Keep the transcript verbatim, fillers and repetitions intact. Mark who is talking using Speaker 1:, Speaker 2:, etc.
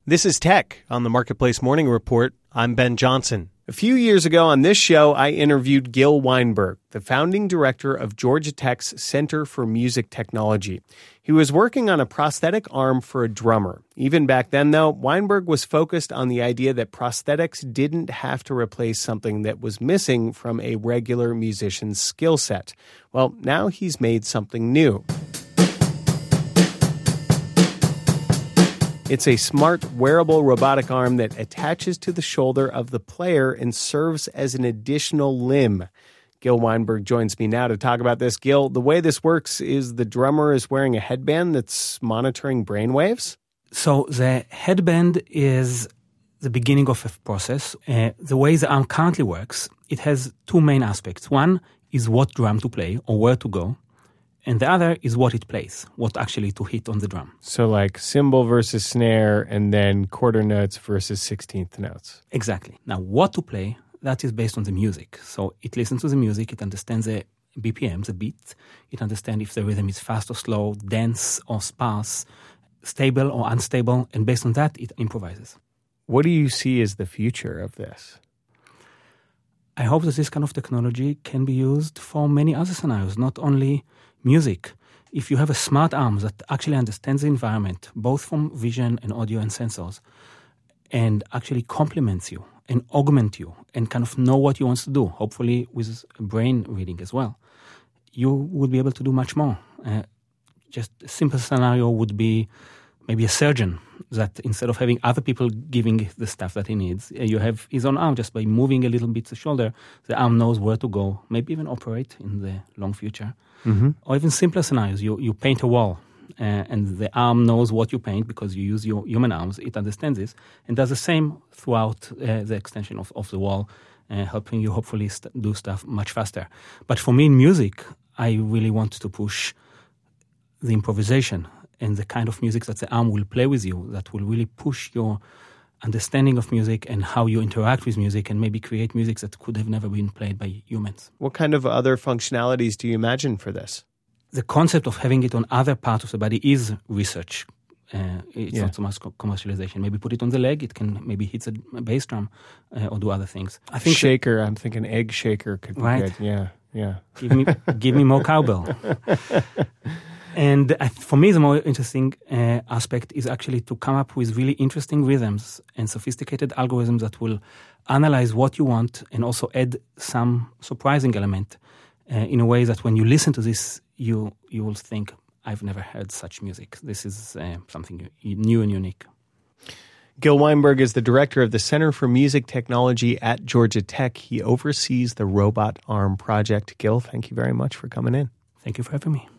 Speaker 1: This is Tech on the Marketplace Morning Report. I'm Ben Johnson. A few years ago on this show, I interviewed Gil Weinberg, the founding director of Georgia Tech's Center for Music Technology. He was working on a prosthetic arm for a drummer. Even back then, though, Weinberg was focused on the idea that prosthetics didn't have to replace something that was missing from a regular musician's skill set. Well, now he's made something new. It's a smart, wearable robotic arm that attaches to the shoulder of the player and serves as an additional limb. Gil Weinberg joins me now to talk about this. Gil, the way this works is the drummer is wearing a headband that's monitoring brainwaves?
Speaker 2: So the headband is the beginning of a process. Uh, the way the arm currently works, it has two main aspects. One is what drum to play or where to go. And the other is what it plays, what actually to hit on the drum.
Speaker 1: So like cymbal versus snare and then quarter notes versus sixteenth notes.
Speaker 2: Exactly. Now, what to play, that is based on the music. So it listens to the music, it understands the B P M, the beat. It understands if the rhythm is fast or slow, dense or sparse, stable or unstable. And based on that, it improvises.
Speaker 1: What do you see as the future of this?
Speaker 2: I hope that this kind of technology can be used for many other scenarios, not only music. If you have a smart arm that actually understands the environment, both from vision and audio and sensors, and actually complements you and augment you and kind of know what you want to do, hopefully with brain reading as well, you would be able to do much more. Uh, just a simple scenario would be maybe a surgeon that instead of having other people giving the stuff that he needs, you have his own arm. Just by moving a little bit the shoulder, the arm knows where to go, maybe even operate in the long future. Mm-hmm. Or even simpler scenarios, you, you paint a wall uh, and the arm knows what you paint because you use your human arms, it understands this, and does the same throughout uh, the extension of, of the wall, uh, helping you hopefully st- do stuff much faster. But for me in music, I really want to push the improvisation and the kind of music that the arm will play with you, that will really push your understanding of music and how you interact with music and maybe create music that could have never been played by humans.
Speaker 1: What kind of other functionalities do you imagine for this?
Speaker 2: The concept of having it on other parts of the body is research. Uh, it's yeah. not so much commercialization. Maybe put it on the leg, it can maybe hit a bass drum uh, or do other things.
Speaker 1: I think shaker, that, I'm thinking egg shaker could be
Speaker 2: right?
Speaker 1: good. Yeah, yeah.
Speaker 2: Give me, give me more cowbell. And for me, the more interesting uh, aspect is actually to come up with really interesting rhythms and sophisticated algorithms that will analyze what you want and also add some surprising element uh, in a way that when you listen to this, you you will think, I've never heard such music. This is uh, something new and unique.
Speaker 1: Gil Weinberg is the director of the Center for Music Technology at Georgia Tech. He oversees the Robot Arm Project. Gil, thank you very much for coming in.
Speaker 2: Thank you for having me.